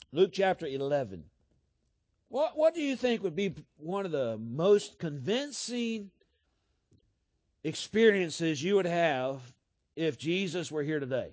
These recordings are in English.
Luke chapter 11. What do you think would be one of the most convincing experiences you would have if Jesus were here today?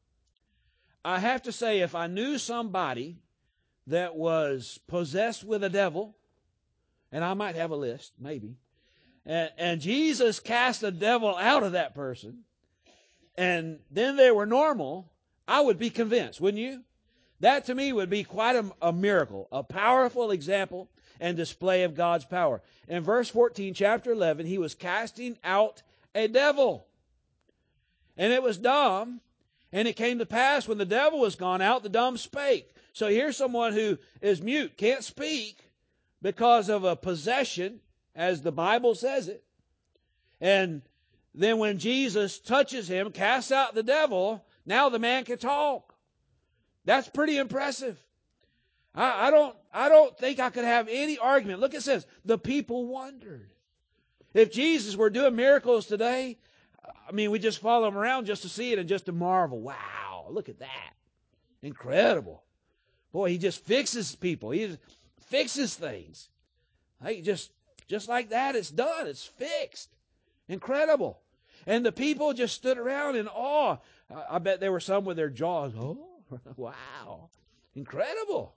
I have to say, if I knew somebody that was possessed with a devil, and I might have a list, maybe, and Jesus cast the devil out of that person, and then they were normal, I would be convinced, wouldn't you? That to me would be quite a miracle, a powerful example and display of God's power. In verse 14, chapter 11, he was casting out a devil. And it was dumb. And it came to pass when the devil was gone out, the dumb spake. So here's someone who is mute, can't speak because of a possession, as the Bible says it. And then when Jesus touches him, casts out the devil, now the man can talk. That's pretty impressive. I don't think I could have any argument. Look, it says, the people wondered. If Jesus were doing miracles today, I mean, we just follow him around just to see it and just to marvel. Wow, look at that. Incredible. Boy, he just fixes people. He just fixes things. Hey, just like that, it's done. It's fixed. Incredible. And the people just stood around in awe. I bet there were some with their jaws. Oh, wow. Incredible.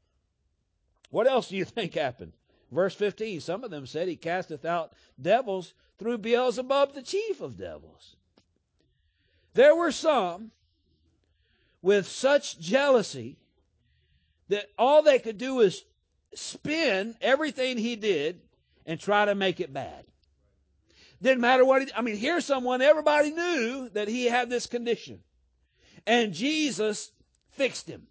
What else do you think happened? Verse 15, some of them said he casteth out devils through Beelzebub, the chief of devils. There were some with such jealousy that all they could do was spin everything he did and try to make it bad. Didn't matter what here's someone, everybody knew that he had this condition. And Jesus fixed him.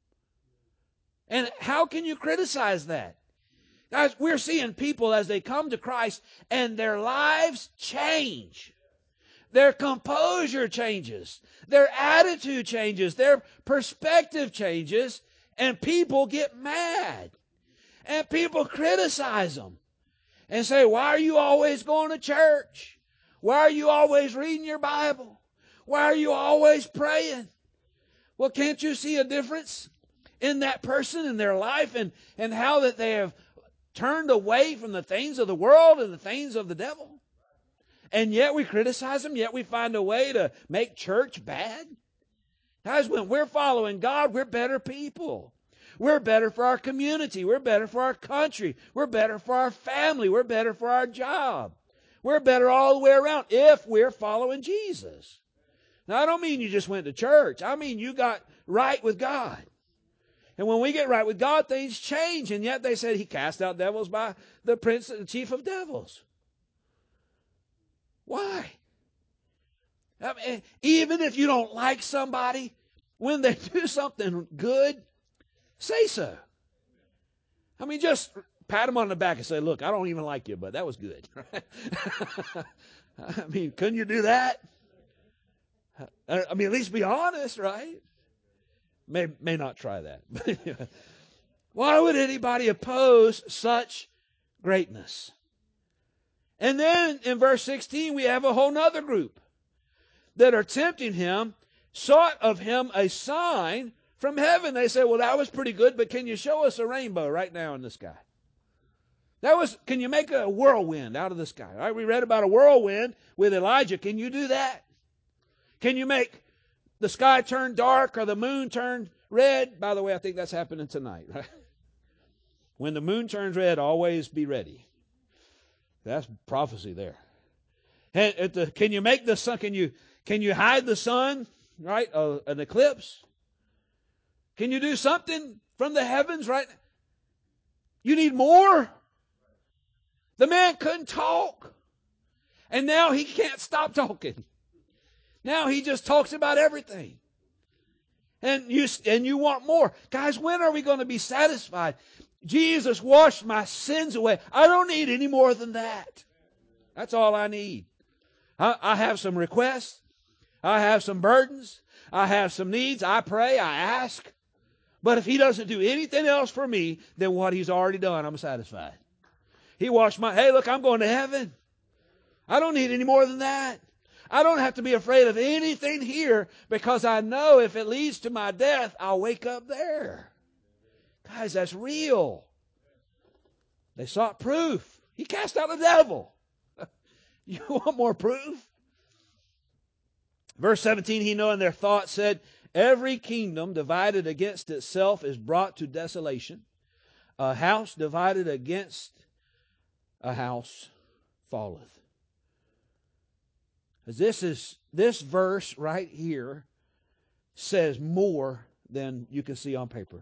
And how can you criticize that? Guys, we're seeing people as they come to Christ and their lives change. Their composure changes. Their attitude changes. Their perspective changes. And people get mad. And people criticize them. And say, why are you always going to church? Why are you always reading your Bible? Why are you always praying? Well, can't you see a difference in that person, in their life, and how that they have turned away from the things of the world and the things of the devil? And yet we criticize them, yet we find a way to make church bad. Guys, when we're following God, we're better people. We're better for our community. We're better for our country. We're better for our family. We're better for our job. We're better all the way around if we're following Jesus. Now, I don't mean you just went to church. I mean you got right with God. And when we get right with God, things change. And yet they said he cast out devils by the prince, the chief of devils. Why? I mean, even if you don't like somebody, when they do something good, say so. I mean, just pat them on the back and say, look, I don't even like you, but that was good. I mean, couldn't you do that? I mean, at least be honest, right? May not try that. Why would anybody oppose such greatness? And then in verse 16, we have a whole nother group that are tempting him, sought of him a sign from heaven. They say, well, that was pretty good, but can you show us a rainbow right now in the sky? Can you make a whirlwind out of the sky? All right, we read about a whirlwind with Elijah. Can you do that? Can you make the sky turn dark or the moon turn red? By the way, I think that's happening tonight, right? When the moon turns red, always be ready. That's prophecy there. Can you make the sun? Can you hide the sun? Right? An eclipse? Can you do something from the heavens? Right? You need more? The man couldn't talk. And now he can't stop talking. Now he just talks about everything. And you want more. Guys, when are we going to be satisfied? Jesus washed my sins away. I don't need any more than that. That's all I need. I have some requests. I have some burdens. I have some needs. I pray. I ask. But if he doesn't do anything else for me than what he's already done, I'm satisfied. He washed hey, look, I'm going to heaven. I don't need any more than that. I don't have to be afraid of anything here because I know if it leads to my death, I'll wake up there. Guys, that's real. They sought proof. He cast out the devil. You want more proof? Verse 17, he knowing their thoughts said, every kingdom divided against itself is brought to desolation. A house divided against a house falleth. This verse right here says more than you can see on paper.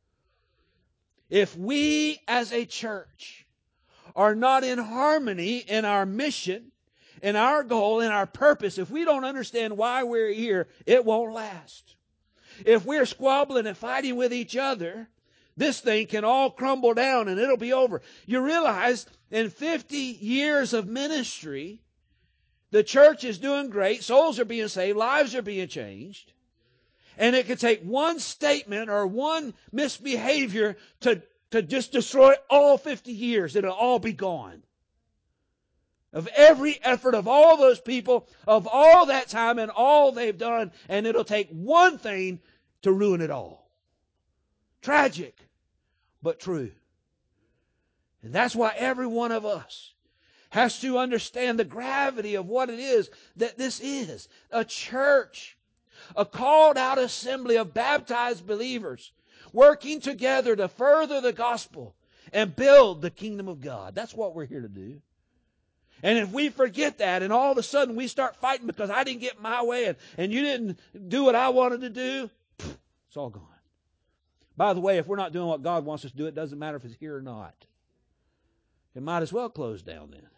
If we as a church are not in harmony in our mission, in our goal, in our purpose, if we don't understand why we're here, it won't last. If we're squabbling and fighting with each other, this thing can all crumble down and it'll be over. You realize in 50 years of ministry, the church is doing great. Souls are being saved. Lives are being changed. And it could take one statement or one misbehavior to just destroy all 50 years. It'll all be gone. Of every effort of all those people, of all that time and all they've done. And it'll take one thing to ruin it all. Tragic, but true. And that's why every one of us has to understand the gravity of what it is that this is. A church. A called out assembly of baptized believers working together to further the gospel and build the kingdom of God. That's what we're here to do. And if we forget that and all of a sudden we start fighting because I didn't get my way and you didn't do what I wanted to do, it's all gone. By the way, if we're not doing what God wants us to do, it doesn't matter if it's here or not. It might as well close down then.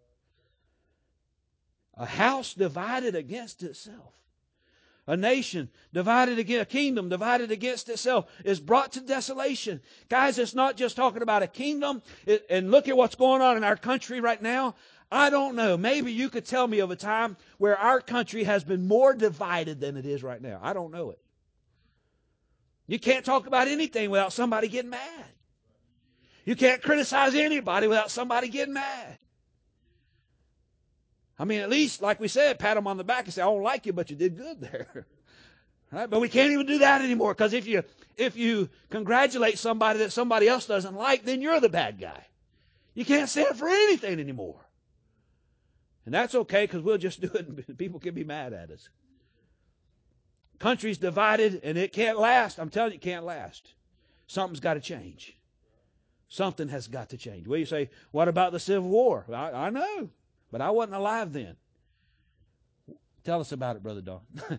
A house divided against itself. A nation divided against, a kingdom divided against itself is brought to desolation. Guys, it's not just talking about a kingdom. And look at what's going on in our country right now. I don't know. Maybe you could tell me of a time where our country has been more divided than it is right now. I don't know it. You can't talk about anything without somebody getting mad. You can't criticize anybody without somebody getting mad. I mean, at least, like we said, pat them on the back and say, I don't like you, but you did good there. Right? But we can't even do that anymore, because if you congratulate somebody that somebody else doesn't like, then you're the bad guy. You can't stand for anything anymore. And that's okay, because we'll just do it and people can be mad at us. Country's divided and it can't last. I'm telling you, it can't last. Something's got to change. Something has got to change. Well, you say, what about the Civil War? I know. But I wasn't alive then. Tell us about it, Brother Don.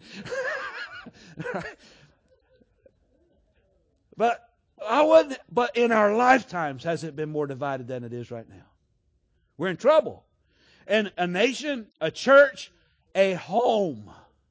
But in our lifetimes has it been more divided than it is right now. We're in trouble. And a nation, a church, a home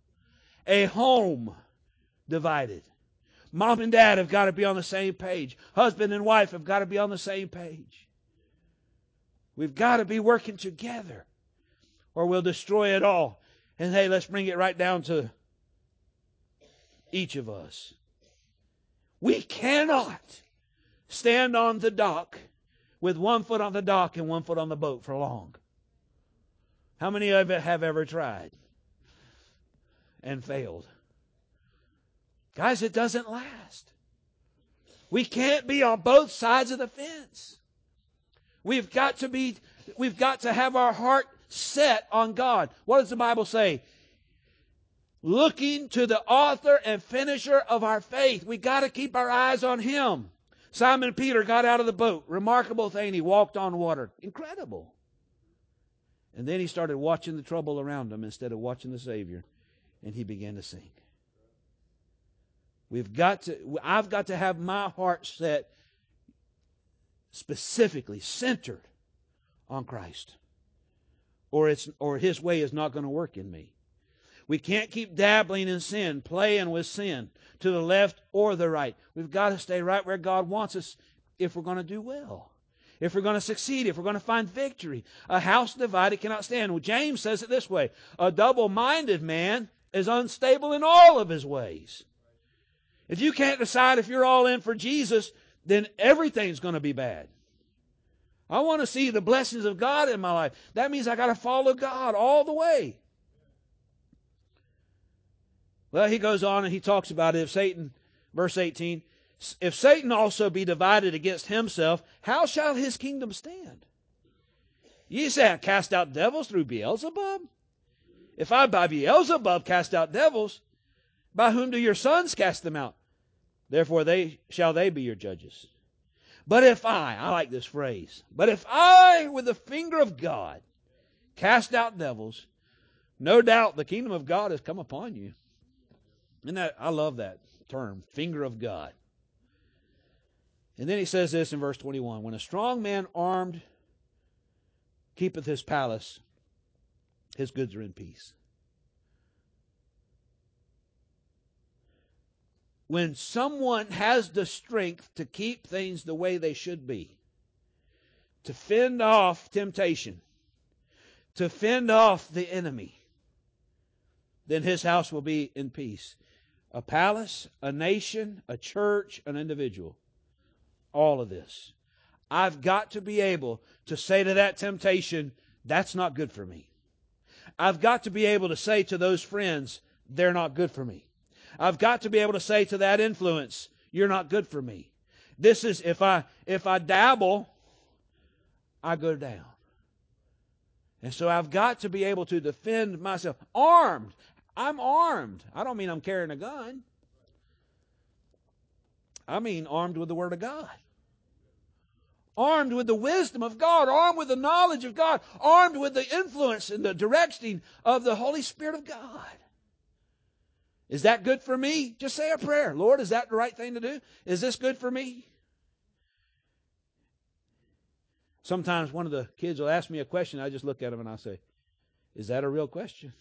divided. Mom and dad have got to be on the same page. Husband and wife have got to be on the same page. We've got to be working together, or we'll destroy it all. And hey, let's bring it right down to each of us. We cannot stand on the dock with one foot on the dock and one foot on the boat for long. How many of you have ever tried and failed? Guys, it doesn't last. We can't be on both sides of the fence. We've got to have our heart set on God. What does the Bible say? Looking to the author and finisher of our faith. We got to keep our eyes on Him. Simon Peter got out of the boat. Remarkable thing. He walked on water. Incredible. And then he started watching the trouble around him instead of watching the Savior. And he began to sink. I've got to have my heart set specifically centered on Christ. Or His way is not going to work in me. We can't keep dabbling in sin, playing with sin to the left or the right. We've got to stay right where God wants us if we're going to do well. If we're going to succeed, if we're going to find victory. A house divided cannot stand. Well, James says it this way. A double-minded man is unstable in all of his ways. If you can't decide if you're all in for Jesus, then everything's going to be bad. I want to see the blessings of God in my life. That means I got to follow God all the way. Well, he goes on and he talks about it. If Satan, verse 18, If Satan also be divided against himself, how shall his kingdom stand? Ye say, I cast out devils through Beelzebub? If I by Beelzebub cast out devils, by whom do your sons cast them out? Therefore shall they be your judges. But if I like this phrase, but if I with the finger of God cast out devils, no doubt the kingdom of God has come upon you. And I love that term, finger of God. And then he says this in verse 21, when a strong man armed keepeth his palace, his goods are in peace. When someone has the strength to keep things the way they should be, to fend off temptation, to fend off the enemy, then his house will be in peace. A palace, a nation, a church, an individual. All of this. I've got to be able to say to that temptation, that's not good for me. I've got to be able to say to those friends, they're not good for me. I've got to be able to say to that influence, you're not good for me. This is, if I dabble, I go down. And so I've got to be able to defend myself. Armed. I'm armed. I don't mean I'm carrying a gun. I mean armed with the Word of God. Armed with the wisdom of God. Armed with the knowledge of God. Armed with the influence and the directing of the Holy Spirit of God. Is that good for me? Just say a prayer. Lord, is that the right thing to do? Is this good for me? Sometimes one of the kids will ask me a question. I just look at them and I say, is that a real question?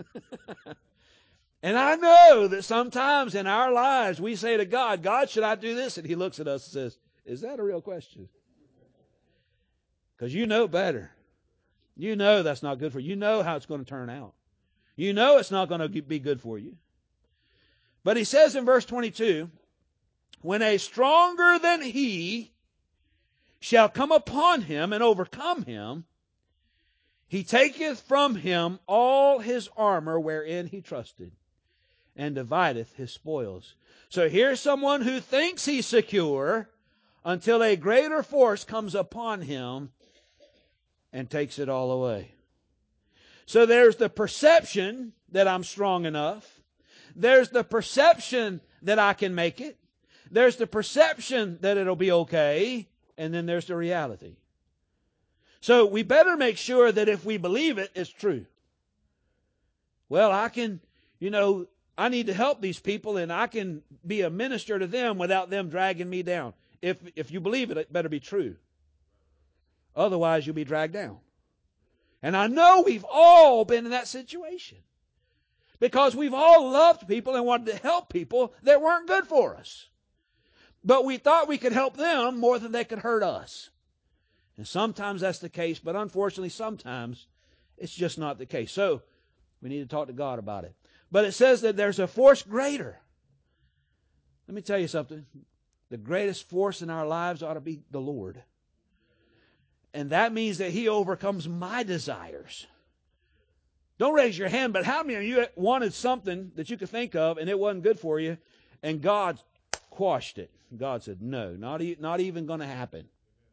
And I know that sometimes in our lives we say to God, God, should I do this? And He looks at us and says, is that a real question? Because you know better. You know that's not good for you. You know how it's going to turn out. You know it's not going to be good for you. But he says in verse 22, when a stronger than he shall come upon him and overcome him, he taketh from him all his armor wherein he trusted, and divideth his spoils. So here's someone who thinks he's secure until a greater force comes upon him and takes it all away. So there's the perception that I'm strong enough. There's the perception that I can make it. There's the perception that it'll be okay. And then there's the reality. So we better make sure that if we believe it, it's true. Well, I need to help these people and I can be a minister to them without them dragging me down. If you believe it, it better be true. Otherwise, you'll be dragged down. And I know we've all been in that situation. Because we've all loved people and wanted to help people that weren't good for us. But we thought we could help them more than they could hurt us. And sometimes that's the case, but unfortunately sometimes it's just not the case. So we need to talk to God about it. But it says that there's a force greater. Let me tell you something. The greatest force in our lives ought to be the Lord. And that means that He overcomes my desires. Don't raise your hand, but how many of you wanted something that you could think of and it wasn't good for you and God quashed it? God said, no, not even going to happen.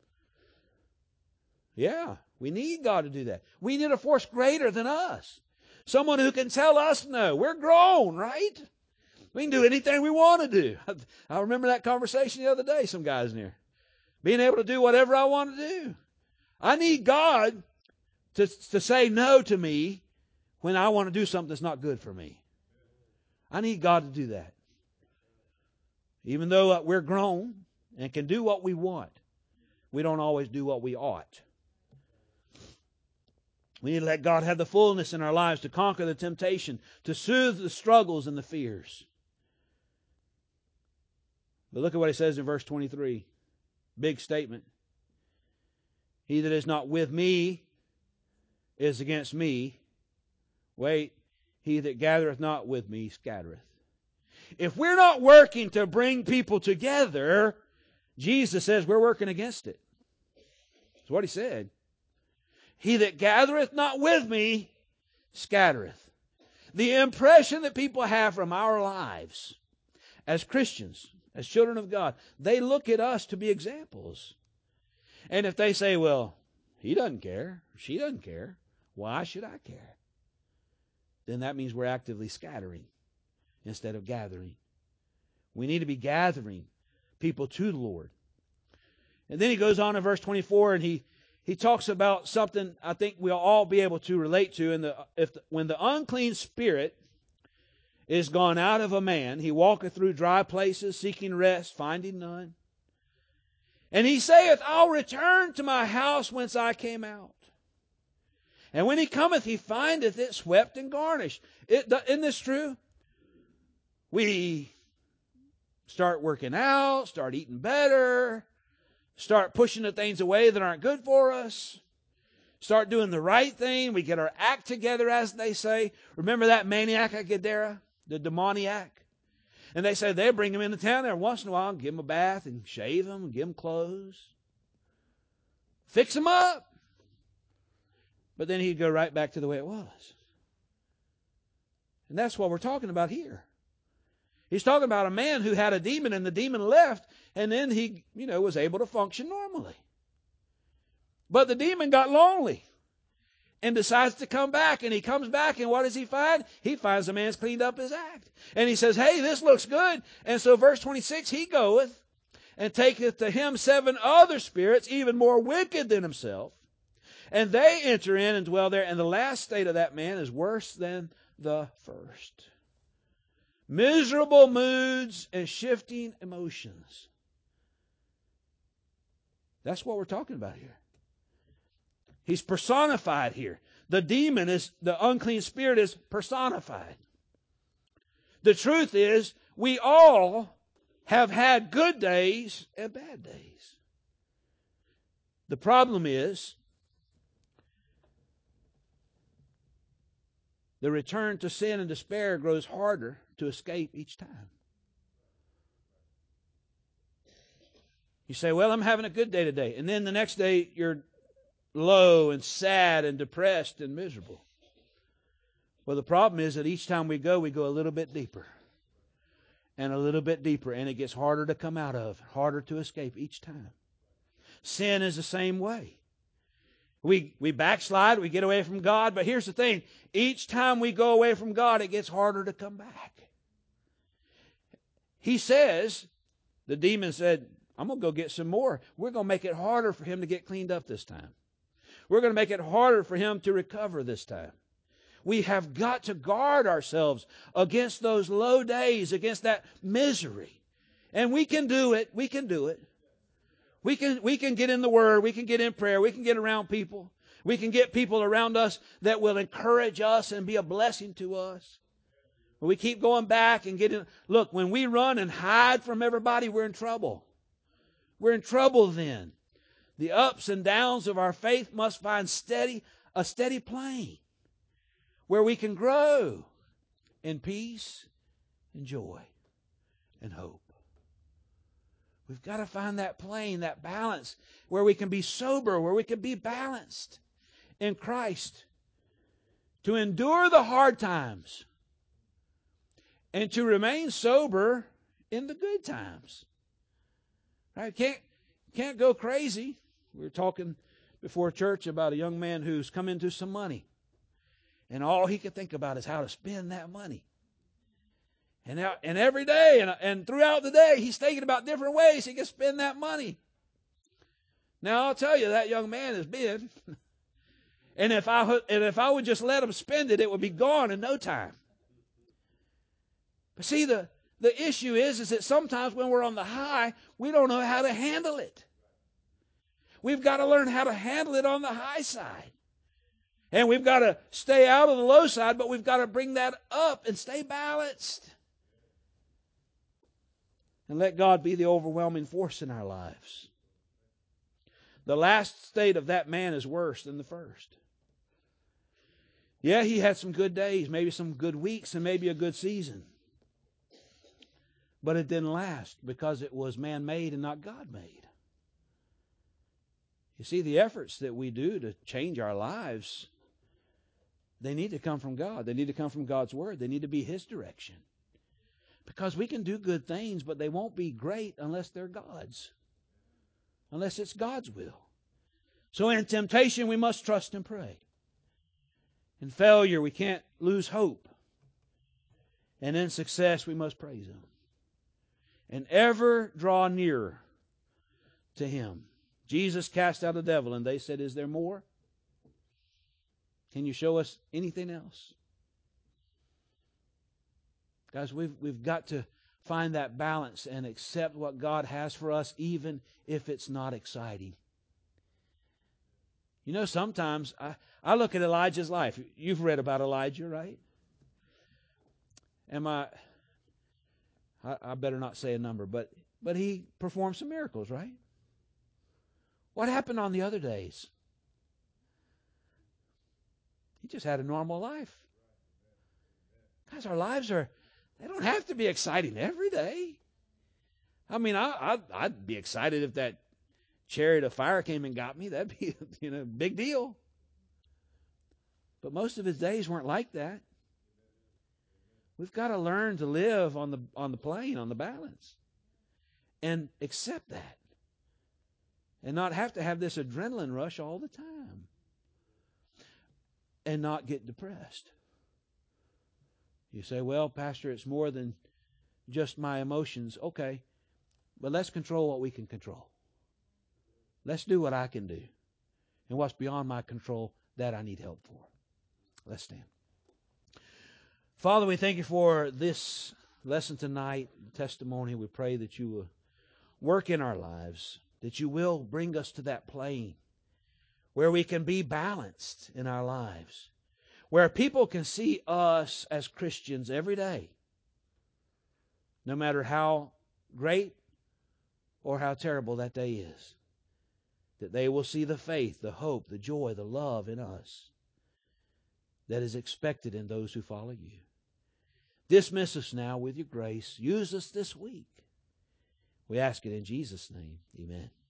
Yeah, we need God to do that. We need a force greater than us. Someone who can tell us no. We're grown, right? We can do anything we want to do. I remember that conversation the other day, some guys in here. Being able to do whatever I want to do. I need God to say no to me when I want to do something that's not good for me. I need God to do that. Even though we're grown and can do what we want, we don't always do what we ought. We need to let God have the fullness in our lives to conquer the temptation, to soothe the struggles and the fears. But look at what He says in verse 23. Big statement. He that is not with me is against me. Wait, he that gathereth not with me scattereth. If we're not working to bring people together, Jesus says we're working against it. That's what He said. He that gathereth not with me scattereth. The impression that people have from our lives as Christians, as children of God, they look at us to be examples. And if they say, well, he doesn't care, she doesn't care, why should I care? Then that means we're actively scattering instead of gathering. We need to be gathering people to the Lord. And then he goes on in verse 24 and he talks about something I think we'll all be able to relate to. When the unclean spirit is gone out of a man, he walketh through dry places, seeking rest, finding none. And he saith, I'll return to my house whence I came out. And when he cometh, he findeth it swept and garnished. Isn't this true? We start working out, start eating better, start pushing the things away that aren't good for us, start doing the right thing. We get our act together, as they say. Remember that maniac at Gadara, the demoniac? And they say they bring him into town there once in a while and give him a bath and shave him and give him clothes. Fix him up. But then he'd go right back to the way it was. And that's what we're talking about here. He's talking about a man who had a demon and the demon left, and then he, was able to function normally. But the demon got lonely and decides to come back. And he comes back, and what does he find? He finds the man's cleaned up his act. And he says, hey, this looks good. And so verse 26, he goeth and taketh to him 7 other spirits, even more wicked than himself. And they enter in and dwell there. And the last state of that man is worse than the first. Miserable moods and shifting emotions. That's what we're talking about here. He's personified here. The unclean spirit is personified. The truth is, we all have had good days and bad days. The problem is, the return to sin and despair grows harder to escape each time. You say, well, I'm having a good day today. And then the next day, you're low and sad and depressed and miserable. Well, the problem is that each time we go a little bit deeper. And a little bit deeper. And it gets harder to come out of, harder to escape each time. Sin is the same way. We backslide, we get away from God, but here's the thing. Each time we go away from God, it gets harder to come back. He says, the demon said, I'm going to go get some more. We're going to make it harder for him to get cleaned up this time. We're going to make it harder for him to recover this time. We have got to guard ourselves against those low days, against that misery. And we can do it. We can do it. We can get in the Word. We can get in prayer. We can get around people. We can get people around us that will encourage us and be a blessing to us. When we keep going back and getting... Look, when we run and hide from everybody, we're in trouble. We're in trouble then. The ups and downs of our faith must find a steady plane where we can grow in peace and joy and hope. We've got to find that plane, that balance, where we can be sober, where we can be balanced in Christ. To endure the hard times and to remain sober in the good times. Right? Can't go crazy. We were talking before church about a young man who's come into some money. And all he could think about is how to spend that money. And every day and throughout the day, he's thinking about different ways he can spend that money. Now, I'll tell you, that young man has been. And if I would just let him spend it, it would be gone in no time. But see, the issue is that sometimes when we're on the high, we don't know how to handle it. We've got to learn how to handle it on the high side. And we've got to stay out of the low side, but we've got to bring that up and stay balanced. And let God be the overwhelming force in our lives. The last state of that man is worse than the first. Yeah, he had some good days, maybe some good weeks, and maybe a good season. But it didn't last because it was man-made and not God-made. You see, the efforts that we do to change our lives, they need to come from God. They need to come from God's Word. They need to be His direction. Because we can do good things, but they won't be great unless they're God's. Unless it's God's will. So in temptation, we must trust and pray. In failure, we can't lose hope. And in success, we must praise Him. And ever draw nearer to Him. Jesus cast out a devil, and they said, "Is there more? Can you show us anything else?" Guys, we've got to find that balance and accept what God has for us, even if it's not exciting. You know, sometimes I look at Elijah's life. You've read about Elijah, right? I better not say a number, but he performed some miracles, right? What happened on the other days? He just had a normal life. Guys, our lives they don't have to be exciting every day. I mean, I'd be excited if that chariot of fire came and got me. That'd be, a big deal. But most of his days weren't like that. We've got to learn to live on the plane, on the balance, and accept that, and not have to have this adrenaline rush all the time, and not get depressed. You say, "Well, Pastor, it's more than just my emotions." Okay, but let's control what we can control. Let's do what I can do, and what's beyond my control, that I need help for. Let's stand. Father, we thank you for this lesson tonight, testimony. We pray that you will work in our lives, that you will bring us to that plane where we can be balanced in our lives, where people can see us as Christians every day, no matter how great or how terrible that day is, that they will see the faith, the hope, the joy, the love in us that is expected in those who follow you. Dismiss us now with your grace. Use us this week. We ask it in Jesus' name. Amen.